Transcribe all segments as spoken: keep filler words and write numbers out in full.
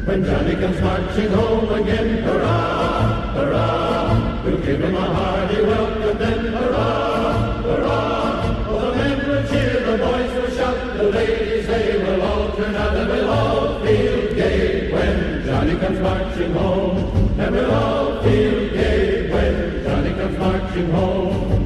When Johnny comes marching home again, hurrah, hurrah, we'll give him a hearty welcome then, hurrah, hurrah. Oh, the men will cheer, the boys will shout, the ladies they will all turn out, and we'll all feel gay when Johnny comes marching home. And we'll all feel gay when Johnny comes marching home.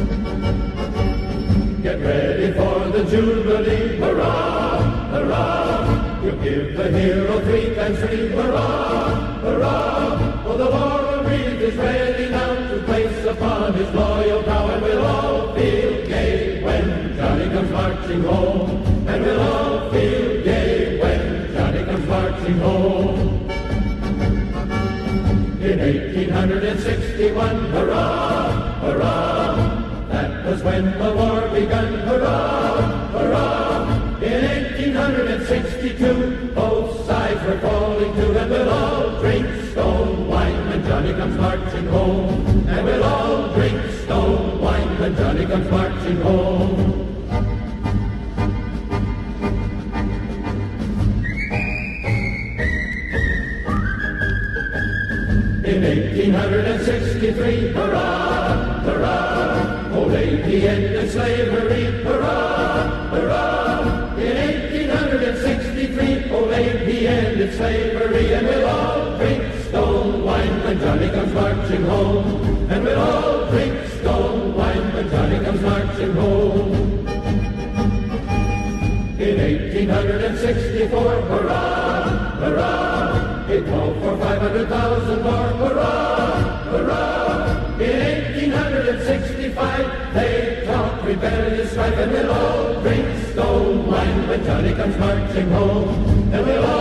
Get ready for the Jubilee, hurrah, hurrah. We'll give the hero three times three, hurrah, hurrah. Oh, the laurel wreath is ready now to place upon his loyal brow, and we'll all feel gay when Johnny comes marching home. And we'll all feel gay when Johnny comes marching home. In eighteen sixty-one, hurrah, hurrah, that was when the war begun, hurrah, hurrah. In eighteen sixty-two, both sides were falling to, and we'll all drink stone wine when Johnny comes marching home. And we'll all drink stone wine when Johnny comes marching home. In eighteen sixty-three, hurrah, hurrah, old Abe ended slavery, hurrah, hurrah. In eighteen sixty-three, old Abe ended slavery, and we'll all drink stone wine when Johnny comes marching home. And we'll all drink stone wine when Johnny comes marching home. In eighteen sixty-four, hurrah, hurrah, it called for five hundred thousand more, hurrah, hurrah. In eighteen sixty-five, they talked rebellious strife, and we'll all drink stone wine when Johnny comes marching home. And we'll